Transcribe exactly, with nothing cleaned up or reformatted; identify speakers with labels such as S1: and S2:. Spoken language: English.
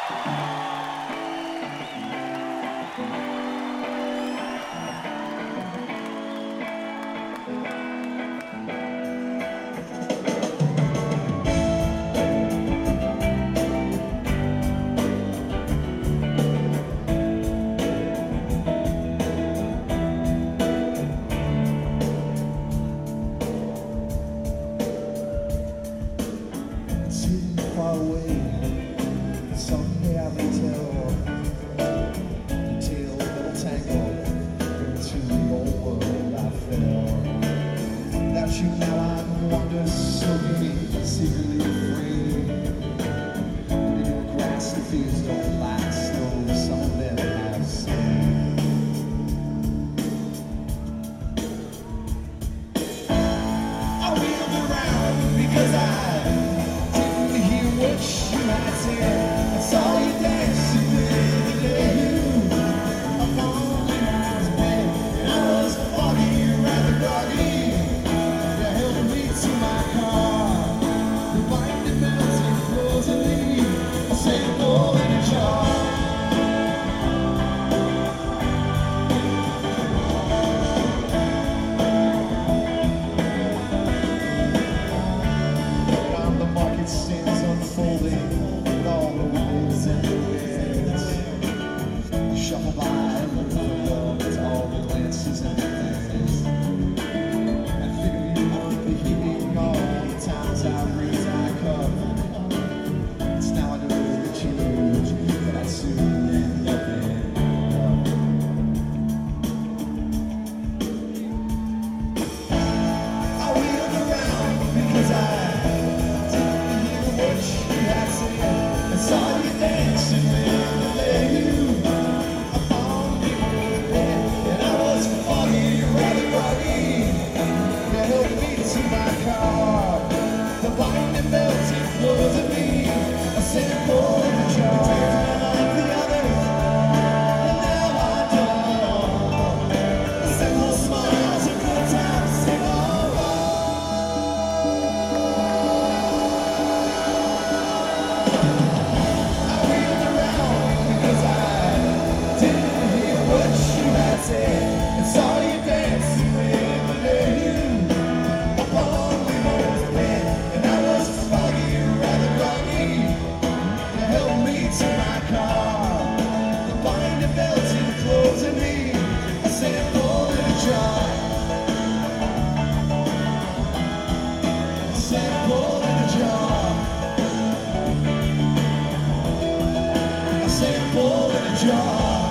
S1: Far away, someday I will tell the tale that'll tangle into the old world I fell. Without you now I'm wonder so deep, secretly afraid. But in your grass the fields don't last, though some of them have stayed. I wheeled around because I I saw you dancing with the day up on the house bed, and I was foggy, rather groggy. You held me to my car, the blinded melting floors of me, a sample in a jar. Around the market stands unfolding, shuffle by, look for love, it's all the glances and the things. I figure you would be healing all the times I raised my cup. It's now I know that you lose, but I soon end up in love. I wheeled around because I didn't hear what you had to say. I saw you dancing with the lady. The blinding melting floors of me, a sample in a jar. Like the others, and now I don't know. The simple smiles and good times sing along. I wheeled around because I didn't hear what you had said, and saw you dancing with the lady. To my car, the blinding melting clothes in me, a sample in a jar. A sample in a jar. A sample in a jar.